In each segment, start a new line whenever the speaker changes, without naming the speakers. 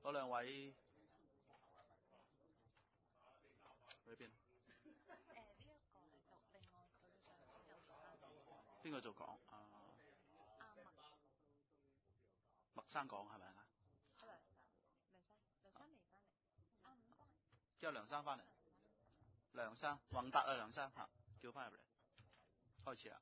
嗰兩位去邊？邊個做講？麥生講係咪啊？之後梁生翻嚟，梁生宏達啊，梁生嚇，叫翻入嚟，開始啦。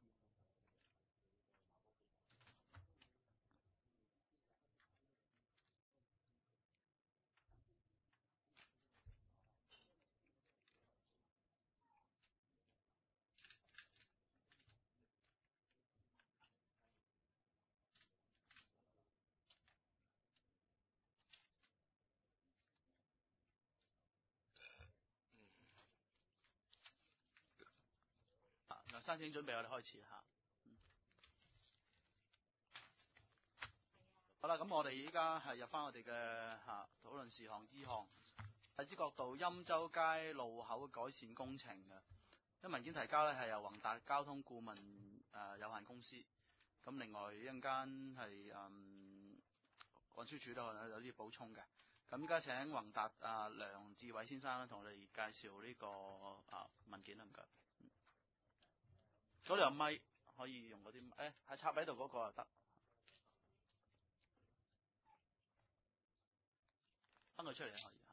梁生請準備，我哋開始嚇。好啦，咁我哋依家係入翻我哋嘅討論事項之項，荔枝角道欽州街路口改善工程嘅，因文件提交咧係由宏達交通顧問有限公司，咁另外一陣間係運輸署都有啲補充嘅。咁依家請宏達梁志偉先生咧同我哋介紹呢個文件啦，唔該。嗰度有咪可以用嗰啲，係插喺度嗰個就得。分佢出嚟可以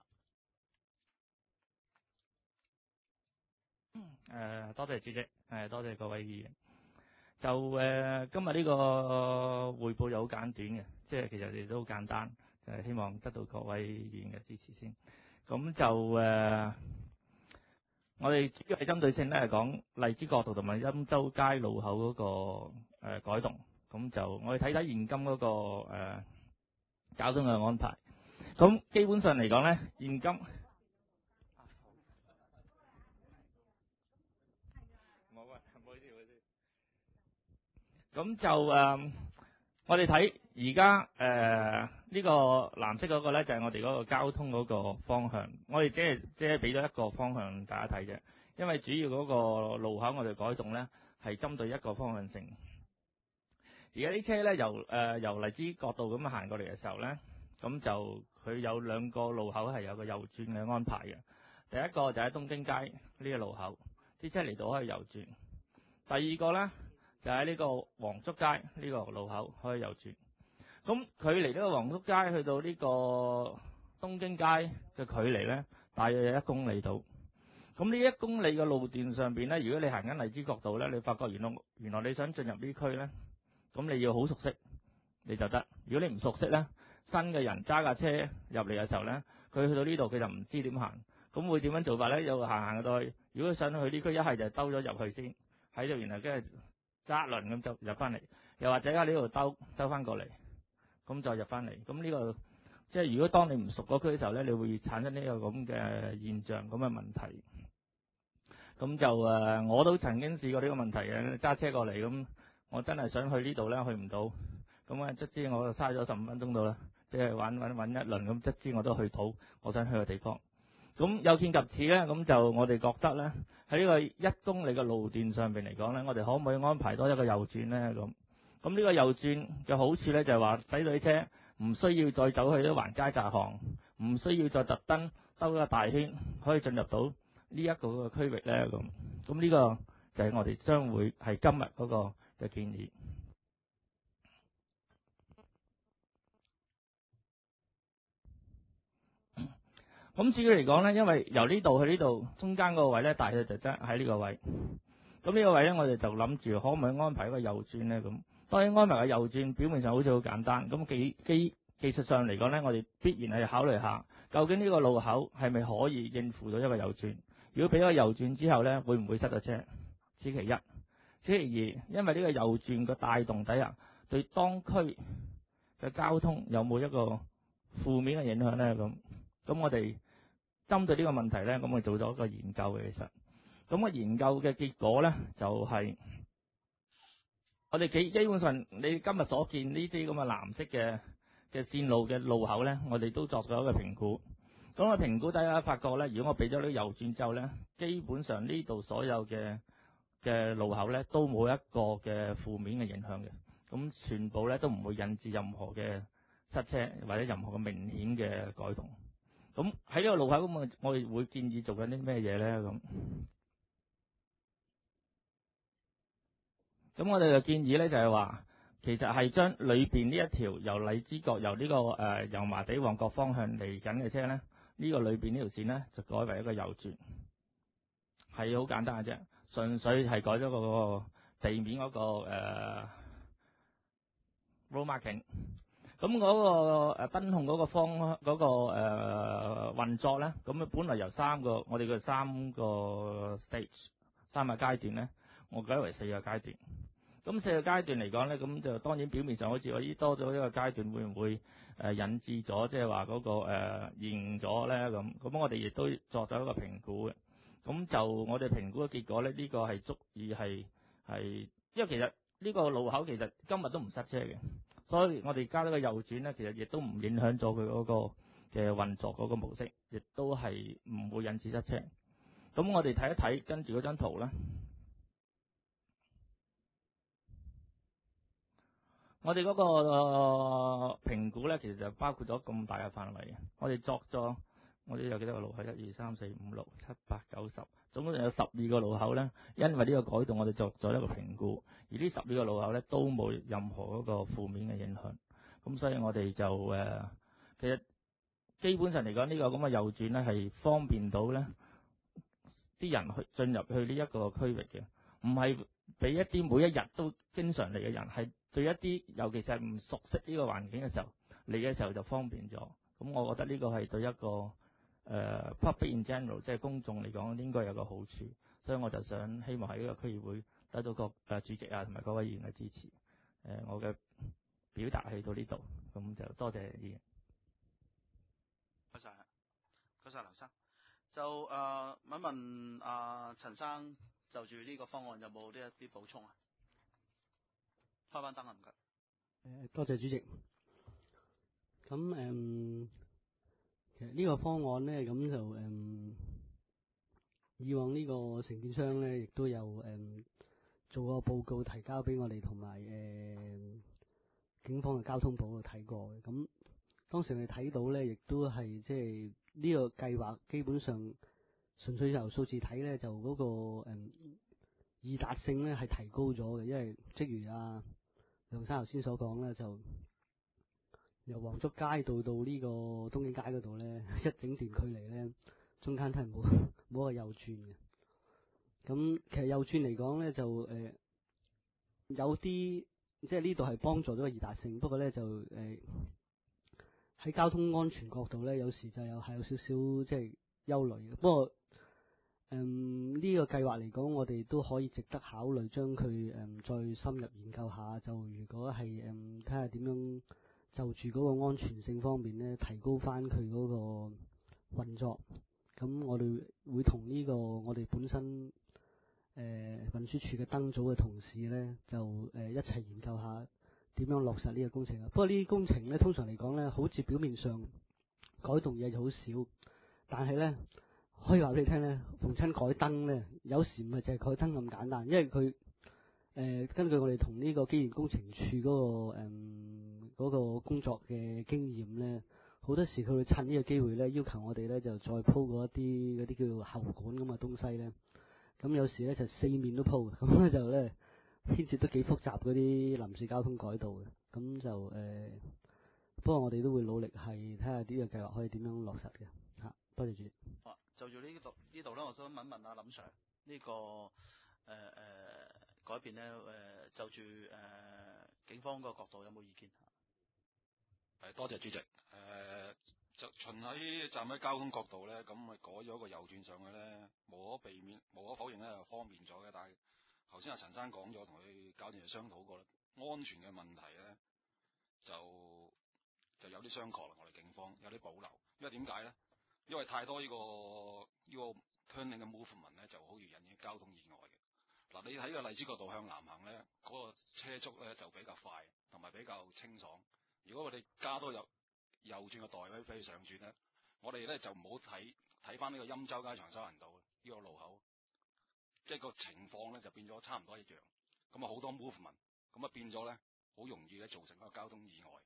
嚇。多謝主席，多謝各位議員。就今日呢個匯報又好簡短嘅，即係其實亦都好簡單，就係希望得到各位議員嘅支持先。咁就我哋主要係針對性咧係講荔枝角道同埋欽州街路口嗰個改動。咁就我哋睇睇現今嗰個交通嘅安排。咁基本上嚟講咧，現今咁就我哋睇而家呢個藍色嗰個咧，就係我哋嗰個交通嗰個方向。我哋即係俾咗一個方向大家睇啫，因為主要嗰個路口我哋改動咧係針對一個方向性。而家啲車咧由荔枝角道咁行過嚟嘅時候咧，咁就佢有兩個路口係有個右轉嘅安排嘅。第一個就喺東京街呢個路口，啲車嚟到可以右轉。第二個咧就喺呢個黃竹街呢個路口可以右轉。咁距離呢個黃竹街去到呢個東京街嘅距離咧，大約有1公里度。咁呢1公里嘅路段上邊咧，如果你行緊荔枝角道咧，你發覺原來你想進入呢區咧，咁你要好熟悉你就得。如果你唔熟悉咧，新嘅人揸架車入嚟嘅時候咧，佢去到呢度佢就唔知點行，咁會點樣做法咧？又行到去，如果想去呢區，一係就兜咗入去先，喺度然後跟住揸輪咁就入翻嚟，又或者喺呢度兜翻過嚟，咁再入翻嚟。咁呢個即係如果當你唔熟嗰區嘅時候咧，你會產生呢個咁嘅現象咁嘅問題。咁就我都曾經試過呢個問題嘅，揸車過嚟咁，我真係想去呢度咧，去唔到，咁卒之我就嘥咗15分鐘到啦。即係揾一輪咁，卒之我都去到我想去嘅地方。咁有見及此咧，咁就我哋覺得咧，喺呢個1公里嘅路段上邊嚟講咧，我哋可唔可以安排多一個右轉咧？咁呢個右轉嘅好處咧，就係話使到啲車唔需要再走去啲橫街窄巷，唔需要再特登兜一個大圈，可以進入到呢一個區域咧。咁呢個就係我哋將會係今日嗰個嘅建議。咁至於嚟講咧，因為由呢度去呢度中間嗰個位咧，大約就真喺呢個位。咁呢個位咧，我哋就諗住可唔可以安排一個右轉咧？咁當然安排個右轉，表面上好似好簡單。咁技術上嚟講咧，我哋必然係考慮下，究竟呢個路口係咪可以應付到一個右轉？如果俾咗個右轉之後咧，會唔會塞咗車？此其一。此其二，因為呢個右轉嘅帶動底下，對當區嘅交通有冇一個負面嘅影響咧？咁我哋針對呢個問題咧，咁我做咗一個研究嘅。其實，咁個研究嘅結果咧，就係我哋基本上你今日所見呢啲咁嘅藍色嘅線路嘅路口咧，我哋都作咗一個評估。咁個評估大家發覺咧，如果我俾咗呢個右轉之後咧，基本上呢度所有嘅路口咧都冇一個嘅負面嘅影響嘅。咁全部咧都唔會引致任何嘅塞車或者任何嘅明顯嘅改動。咁喺呢個路口咁，我哋會建議做緊啲咩嘢咧？咁我哋嘅建議咧就係話，其實係將裏邊呢一條由荔枝角由呢個油麻地旺角方向嚟緊嘅車咧，呢個裏邊呢條線咧就改為一個右轉，係好簡單嘅啫，純粹係改咗個地面嗰個road marking。咁嗰個燈控嗰個運作咧，咁本來由我哋嘅三個 stage 3個階段咧，我改為4個階段。咁4個階段嚟講咧，咁就當然表面上好似我依多咗一個階段，會唔會引致咗即係話嗰個延咗咧？咁我哋亦都作咗一個評估嘅。咁就我哋評估嘅結果咧，呢個係足以係因為其實呢個路口其實今日都唔塞車嘅。所以我哋加咗個右轉咧，其實亦都唔影響咗佢嗰個嘅運作嗰個模式，亦都係唔會引致塞車。咁我哋睇一睇跟住嗰張圖啦。我哋嗰個評估咧，其實就包括咗咁大嘅範圍嘅。我哋有幾多個路口？1、2、3、4、5、6、7、8、9、10，總共有12個路口咧。因為呢個改動，我哋作咗一個評估，而呢12個路口咧都冇任何嗰個負面嘅影響。咁所以我哋就其實基本上嚟講，呢個咁嘅右轉咧係方便到咧啲人去進入去呢一個區域嘅，唔係俾一啲每一日都經常嚟嘅人，係對一啲尤其是係唔熟悉呢個環境嘅時候嚟嘅時候就方便咗。咁我覺得呢個係對一個public in general， 即係公眾嚟講應該有個好處，所以我就想希望喺呢個區議會得到個主席啊同埋各位議員嘅支持。我嘅表達去到呢度，咁就多謝議員。
多謝，多謝劉生。就問一問陳生，就住呢個方案有冇呢一啲補充啊？開翻燈啊，唔該。
多謝主席。咁其實呢個方案咧，咁就以往呢個承建商咧，亦都有做個報告提交俾我哋，同埋警方嘅交通部睇過嘅。咁當時我哋睇到咧，亦都係即係呢個計劃基本上純粹由數字睇咧，就嗰個易達性咧係提高咗嘅，因為即如梁生頭先所講咧，就由黃竹街到呢個東景街嗰度咧，一整段距離咧，中間都係冇個右轉嘅。咁其實右轉嚟講咧，就有啲即係呢度係幫助咗個易達性，不過咧就喺交通安全角度咧，有時就係有少少即係憂慮嘅。不過呢個計劃嚟講，我哋都可以值得考慮，將佢再深入研究下。就如果係睇下點樣就住嗰個安全性方面咧，提高翻佢嗰個運作。咁我哋會同呢個我哋本身運輸署嘅燈組嘅同事咧，就一齊研究下點樣落實呢個工程啊。不過呢啲工程咧，通常嚟講咧，好似表面上改動嘢就好少，但係咧可以話俾你聽咧，逢親改燈咧，有時唔係淨係改燈咁簡單，因為佢根據我哋同呢個機電工程署嗰個工作嘅經驗咧，好多時佢會趁呢個機會咧，要求我哋咧就再鋪過一啲嗰啲叫做喉管咁嘅東西咧。咁有時咧就4面都鋪，咁咧就咧牽涉都幾複雜嗰啲臨時交通改道嘅。咁就不過我哋都會努力係睇下呢個計劃可以點樣落實嘅嚇。多謝主席。
就住呢度咧，我想問阿林 Sir 呢個改變咧，就住警方個角度有冇意見？
多謝主席。就循喺站喺交通角度咧，咁咪改咗個右轉上去咧，無可否認咧，就方便咗嘅。但係頭先阿陳生講咗，同佢搞掂商討過啦，安全嘅問題咧就有啲商榷啦。我哋警方有啲保留，因為點解咧？因為太多呢個 turning 嘅 movement 咧，就好容易引起交通意外嘅。嗱，你喺個荔枝角道向南行咧，嗰個車速咧就比較快，同埋比較清爽。如果我哋加多右轉嘅代位俾佢上轉咧，我哋咧就唔好睇翻呢個欽州街長沙灣道呢個路口，即係個情況咧就變咗差唔多一樣。咁啊好多 movement，咁啊變咗咧好容易咧造成一個交通意外。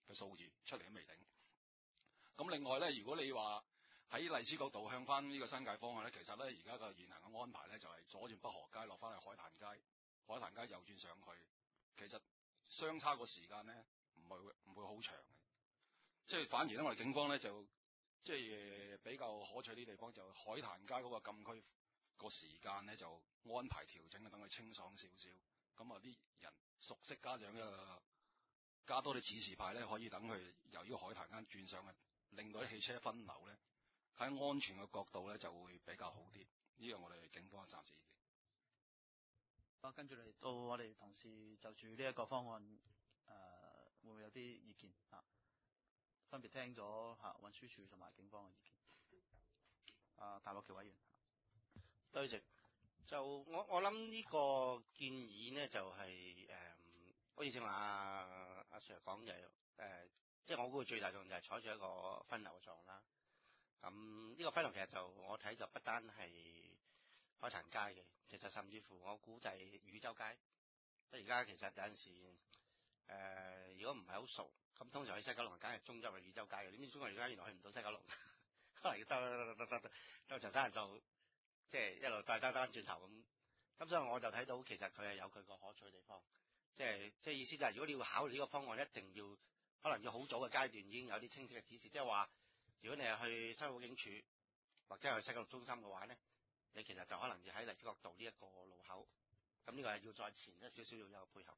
嘅數字出嚟都未定。咁另外咧，如果你話喺荔枝角道向翻呢個新界方向咧，其實咧而家個現行嘅安排咧就係左轉北河街落翻去海壇街，海壇街右轉上去，其實相差個時間咧唔會好長嘅，即係反而咧我哋警方咧就即係比較可取啲地方就海壇街嗰個禁區個時間咧就安排調整，等佢清爽少少。咁啊啲人熟悉家長嘅加多啲指示牌咧，可以等佢由呢個海壇間轉上去，令到啲汽車分流咧喺安全嘅角度咧就會比較好啲。呢個我哋警方嘅暫時意見。
跟住嚟到我哋同事就住呢一個方案，會唔會有啲意見啊？分別聽咗運輸署同埋警方嘅意見。譚國僑委員，
對席。就我諗呢個建議呢，就係好似正話阿 Sir 講就係即係我估最大作用就係採取一個分流嘅作用啦。咁呢個分流其實就我睇就不單係海壇街嘅，其實甚至乎我估就係汝州街。即係而家其實有陣時如果唔係好熟，咁通常去西九龍梗係中州去汝州街嘅，點知中州而家原來去唔到西九龍，可能要兜長沙灣道。即係一路帶翻轉頭咁所以我就睇到其實佢係有佢個可取嘅地方，即係意思就係如果你要考慮呢個方案，一定要可能要好早嘅階段已經有啲清晰嘅指示，即係話如果你係去西口警署或者係去西九龍中心嘅話咧，你其實就可能要喺荔枝角道呢一個路口，咁呢個係要再前一少少要有配合。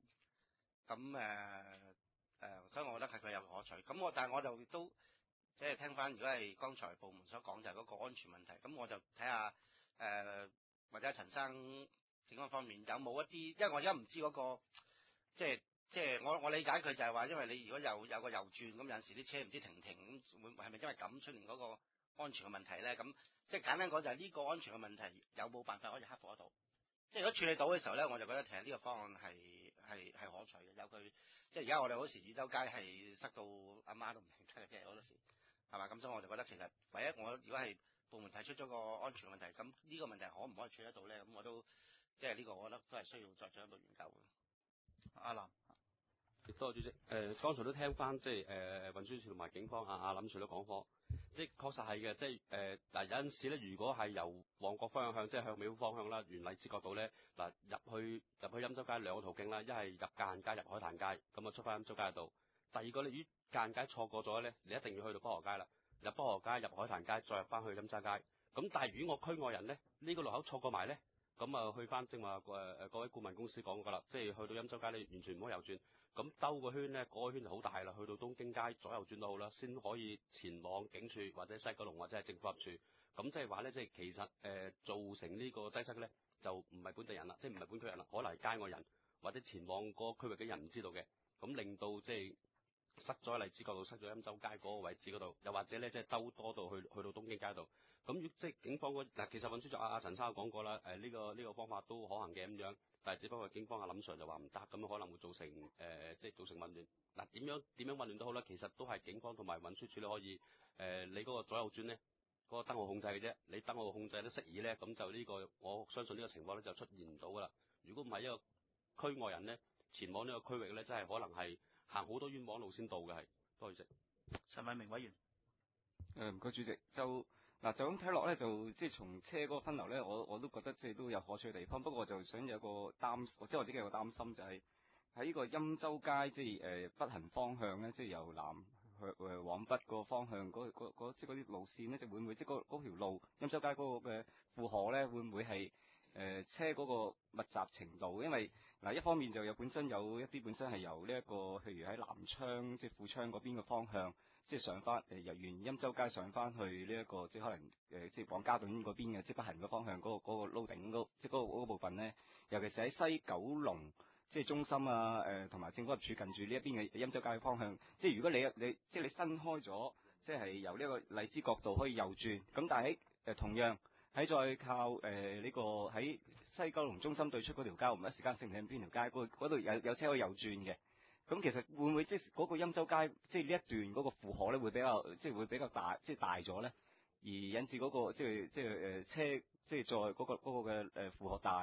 咁所以我覺得係佢有可取。咁但係我就都即係聽翻，如果係剛才部門所講就係嗰個安全問題，咁我就睇下。或者陳生警方方面有冇一啲，因為我而家唔知嗰個，即係我理解佢就係話，因為你如果有個右轉，咁有陣時啲車唔知停咁，會係咪因為咁出現嗰個安全嘅問題咧？咁即係簡單講就係呢個安全嘅問題有冇辦法可以克服得到？即係如果處理到嘅時候咧，我就覺得其實呢個方案係可取嘅，有佢即係而家我哋好時汝州街係塞到阿媽都唔認得嘅，即係好多時係嘛？咁所以我就覺得其實唯一我如果係部門提出咗個安全問題，咁呢個問題可唔可以處理得到咧？咁我都即係呢個，我覺得都係需要再進一步研究嘅。
阿林，
多謝主席。剛才都聽翻即係運輸署同埋警方阿林 Sir 都講過，即係確實係嘅。即係嗱有陣時咧，如果係由旺角方向即係向美孚方向啦，沿荔枝角道咧嗱入去欽州街兩個途徑啦，一係入界限街入海壇街，咁啊出翻欽州街道。第二個你於界限街錯過咗咧，你一定要去到北河街啦。入北河街、入海壇街，再入翻去欽州街。咁但係如果我區外人咧，呢個路口錯過埋咧，咁啊去翻正話各位顧問公司講㗎啦，即係去到欽州街你完全唔可以右轉。咁兜個圈咧，嗰個圈就好大啦，去到東京街左右轉都好啦，先可以前往警署或者西九龍或者係政府合署。咁即係話咧，即係其實造成呢個擠塞咧，就唔係本地人啦，即係唔係本區人啦，可能係街外人或者前往嗰個區域嘅人唔知道嘅，咁令到即係。塞咗荔枝角道，塞咗欽州街嗰個位置嗰度，又或者咧即係兜多到去到東京街度。咁即係警方嗱，其實運輸署阿陳生講過啦，呢個方法都可行嘅咁樣，但係只不過警方阿林 Sir 就話唔得，咁可能會造成即係造成混亂。嗱點樣混亂都好啦，其實都係警方同埋運輸署咧可以你嗰個左右轉咧嗰個燈號控制嘅啫，你燈號控制得適宜咧，咁就呢個我相信呢個情況咧就出現唔到噶啦。如果唔係一個區外人咧前往呢個區域咧，真係可能係。行好多冤枉路先到嘅係，多謝主席。
陳偉明委員，
唔該主席，就咁睇落咧，就即係從車嗰個分流咧，我都覺得即係都有可取嘅地方。不過我就想有個即係我自己有個擔心，就係喺呢個欽州街即係北行方向咧，即係由南去往北個方向即係嗰啲路線咧，就會唔會即係嗰條路欽州街嗰個嘅負荷咧，會唔會係車嗰個密集程度？因為嗱，一方面就本身有一啲本身係由呢一個，譬如喺南昌即係富昌嗰邊嘅方向，即係上翻由原欽州街上翻去呢一個，即係可能即係往嘉頓嗰邊嘅即係北行嘅方向嗰個 loading 即係嗰個部分咧，尤其是喺西九龍即係中心啊同埋政府合署近住呢一邊嘅欽州街嘅方向，即係如果你即係你新開咗，即係由呢個荔枝角道可以右轉，咁但係喺同樣喺再靠呢個喺西九龍中心對出嗰條街，我唔一時間識唔清邊條街，嗰度有車可以右轉嘅。咁其實會唔會即係嗰個欽州街，即係呢一段嗰個負荷咧，會比較大，即係大咗咧，而引致嗰個即係車即係在嗰個嘅負荷大，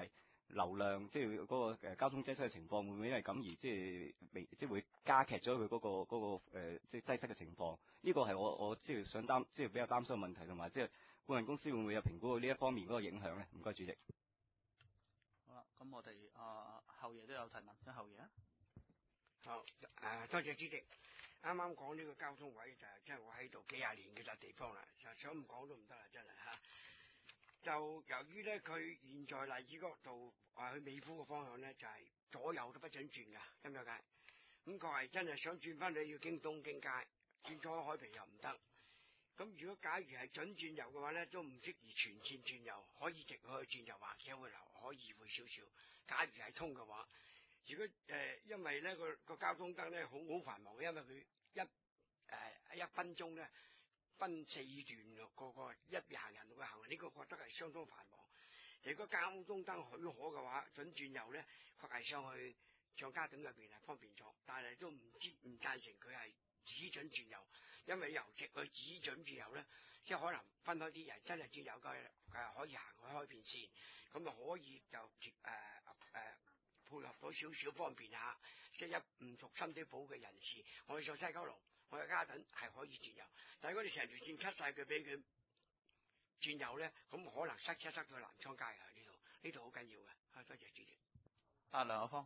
流量，即係嗰個交通擠塞嘅情況，會唔會因為咁而即係會加劇咗佢嗰個即係擠塞嘅情況？呢個係我即係想即係比較擔心嘅問題，同埋即係顧問公司會唔會有評估到呢一方面嗰個影響咧？唔該，主席。
好啦，咁我哋後爺都有提問，咁後爺啊。
好，多謝主席。啱啱講呢個交通位就係即係我喺度幾廿年嘅笪地方啦，就想唔講都唔得啦，真係嚇。就由於咧，佢現在荔枝角道去美孚嘅方向咧，就係左右都不準轉㗎，咁樣解。咁佢係真係想轉翻去要經東京街，轉咗海皮又唔得。咁如果假如係準轉右嘅話咧，都唔適宜全線轉右，可以直去轉右或者會可以會少少。假如係通嘅話。如果因為咧個交通燈咧好繁忙，因為佢一分鐘咧分4段個一行人路嘅行，呢個覺得係相當繁忙。如果交通燈許可嘅話，準轉右咧，確係上去上嘉頓入邊係方便咗，但係都唔贊成佢係只準轉右，因為由直去只準轉右咧，即係可能分開啲人真係轉右嘅可以行去開片線，咁啊可以就配合到少少方便下，即係唔熟深啲補嘅人士，我哋上西九龍，我哋嘉頓係可以轉右，但係如果你成條線 cut 晒佢俾佢轉右咧，咁可能塞到南昌街啊！呢度好緊要嘅，多謝主席。
梁友芳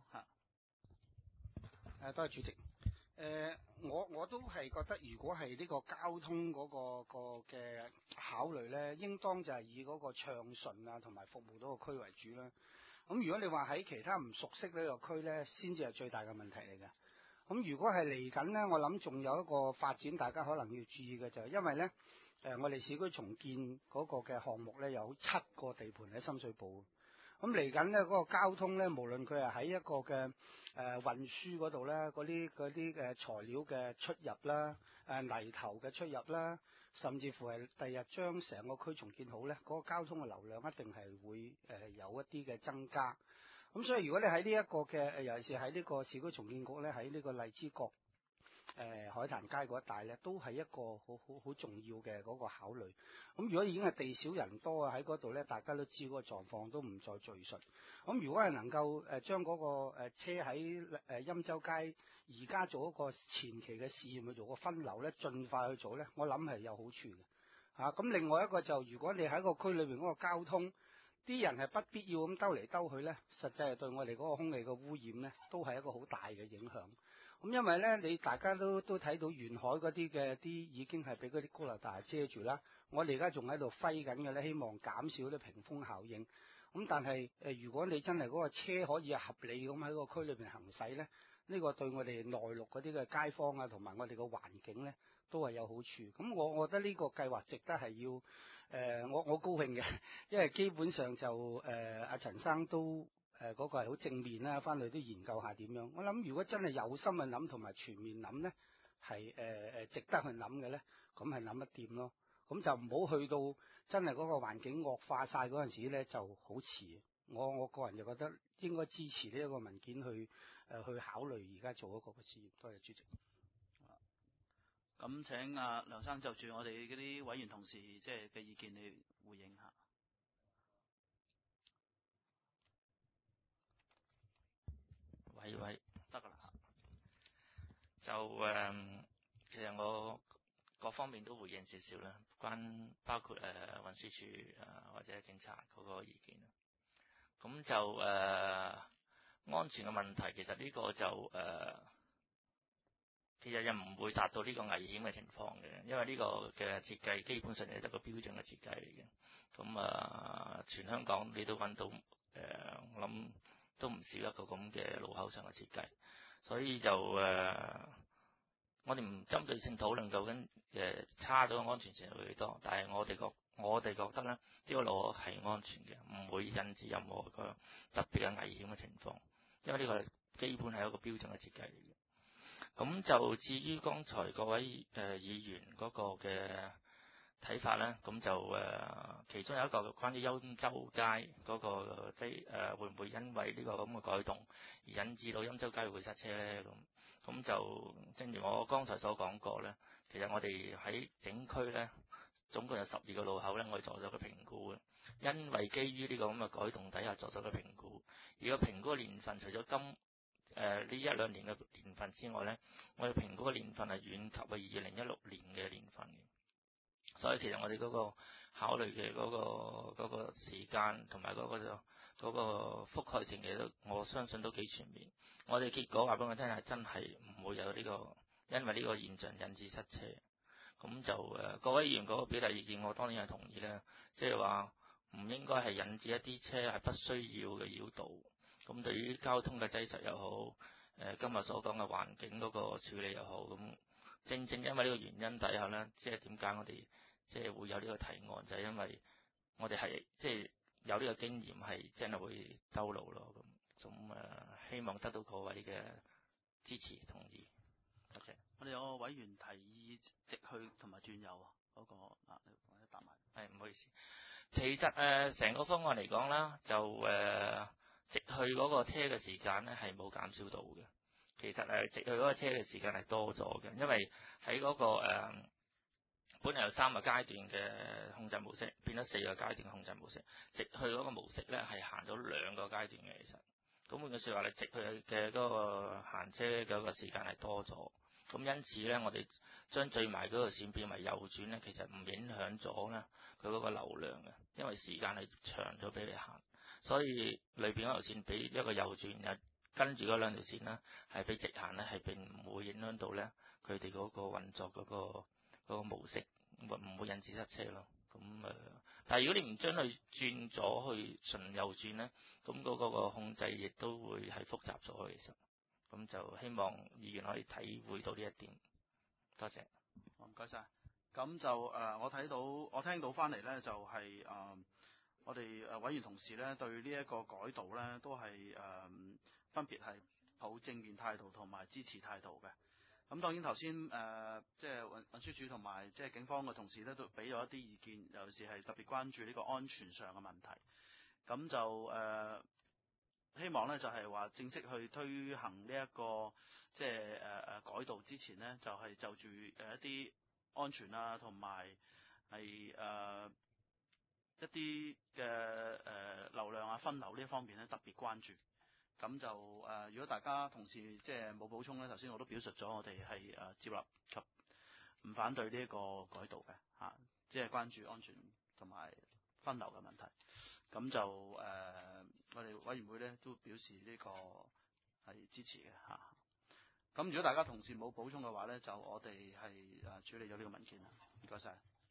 多謝主席。我都係覺得，如果係呢個交通嗰個嘅考慮咧，應當就係以嗰個暢順啊同埋服務到個區為主啦。咁如果你話喺其他唔熟悉呢個區咧，先至係最大嘅問題嚟嘅。咁如果係嚟緊咧，我諗仲有一個發展，大家可能要注意嘅就係，因為咧我哋市區重建嗰個嘅項目咧有7個地盤喺深水埗。咁嚟緊咧嗰個交通咧，無論佢係喺一個嘅運輸嗰度咧，嗰啲嘅材料嘅出入啦，泥頭嘅出入啦，甚至乎係第日將成個區重建好咧，嗰個交通嘅流量一定係會有一啲嘅增加。咁所以如果你喺呢一個嘅尤其是喺呢個市區重建局咧，喺呢個荔枝角海壇街嗰一帶咧，都係一個好重要嘅嗰個考慮。咁如果已經係地少人多啊，喺嗰度咧，大家都知嗰個狀況，都唔再敘述。咁如果係能夠將嗰個車喺欽州街而家做一個前期嘅試驗去做個分流咧，盡快去做咧，我諗係有好處嘅。咁另外一個就如果你喺個區裏邊嗰個交通，啲人係不必要咁兜嚟兜去咧，實際係對我哋嗰個空氣嘅污染咧，都係一個好大嘅影響。咁因為咧，你大家都睇到沿海嗰啲已經係俾嗰啲高樓大廈遮住啦。我哋而家仲喺度揮緊嘅咧，希望減少啲屏風效應。咁但係如果你真係嗰個車可以合理咁喺個區裏邊行駛咧，呢個對我哋內陸嗰啲嘅街坊啊，同埋我哋個環境咧，都係有好處。咁我覺得呢個計劃值得係要我高興嘅，因為基本上就阿陳生都嗰個係好正面啦，翻去都研究下點樣。我諗如果真係有心去諗同埋全面諗咧，係值得去諗嘅咧，咁係諗得掂咯。咁就唔好去到真係嗰個環境惡化晒嗰陣時咧，就好遲。我個人就覺得應該支持呢一個文件去考慮而家做一個試驗。多謝主席。
咁請梁生就住我哋嗰啲委員同事即係嘅意見，你回應下。
喂，
得㗎啦。
就其實我各方面都回應少少啦，包括運輸署或者警察嗰個意見。咁就安全嘅問題，其實呢個就其實又唔會達到呢個危險嘅情況嘅，因為呢個嘅設計基本上係一個標準嘅設計嚟嘅。咁全香港你都揾到我諗都唔少一個咁嘅路口上嘅設計，所以就我哋唔針對性討論究竟差咗安全程度幾多，但係我哋覺得咧，呢個路係安全嘅，唔會引致任何個特別嘅危險嘅情況，因為呢個基本係一個標準嘅設計嚟嘅。咁就至於剛才各位議員嗰個嘅睇法咧，咁就其中有一個關於欽州街嗰個即係會唔會因為呢個咁嘅改動而引致到欽州街會塞車咧？咁就正如我剛才所講過咧，其實我哋喺整區咧總共有12個路口咧，我哋做咗個評估嘅。因為基於呢個咁嘅改動底下做咗個評估，而個評估嘅年份除咗呢1-2年嘅年份之外咧，我哋評估嘅年份係遠及2016年嘅年份嘅。所以其實我哋嗰個考慮嘅嗰個時間同埋嗰個覆蓋性嘅我相信都幾全面。我哋結果話俾我聽係真係唔會有呢個因為呢個現象引致塞車。咁就各位議員嗰個表達意見，我當然係同意啦。即係話唔應該係引致一啲車係不需要嘅繞道。咁對於交通嘅擠塞又好，今日所講嘅環境嗰個處理又好，咁正正因為呢個原因底下呢，即係點解我哋即係會有呢個提案，就係因為我哋係即係有呢個經驗係真係會兜路咯。咁希望得到各位嘅支持同意。多謝。
我哋有個委員提議直去同埋轉右嗰個你答埋。
係，唔好意思。其實成個方案嚟講啦，就直去嗰個車嘅時間咧係冇減少到嘅。其實直去嗰個車嘅時間係多咗嘅，因為喺嗰個本嚟有3個階段嘅控制模式，變咗4個階段嘅控制模式。直去嗰個模式咧係行咗2個階段嘅，其實。咁換句説話咧，直去嘅嗰個行車嘅嗰個時間係多咗。咁因此咧，我哋將最埋嗰個線變為右轉咧，其實唔影響咗咧佢嗰個流量嘅，因為時間係長咗俾你行。所以裏邊嗰條線俾一個右轉，又跟住嗰2條線咧係俾直行咧，係並唔會影響到咧佢哋嗰個運作嗰個模式，唔會引致塞車咯。咁但係如果你唔將佢轉咗去純右轉咧，咁嗰個控制亦都會係複雜咗其實。咁就希望議員可以體會到呢一點。多謝。
唔該晒。咁就我聽到翻嚟咧，就係我哋委員同事咧對呢一個改道咧都係分別係抱正面態度同埋支持態度嘅。咁當然頭先即係運輸署同埋即係警方嘅同事咧都俾咗一啲意見，尤其是係特別關注呢個安全上嘅問題。咁就希望咧就係話正式去推行呢一個即係改道之前咧，就係就住一啲安全啊，同埋係一啲嘅流量啊、分流呢一方面咧特別關注。咁就如果大家同事即係冇補充咧，頭先我都表述咗，我哋係接納及唔反對呢一個改道嘅嚇，即係關注安全同埋分流嘅問題。咁就我哋委員會咧都表示呢個係支持嘅嚇。咁如果大家同事冇補充嘅話咧，就我哋係處理咗呢個文件啦。唔該晒。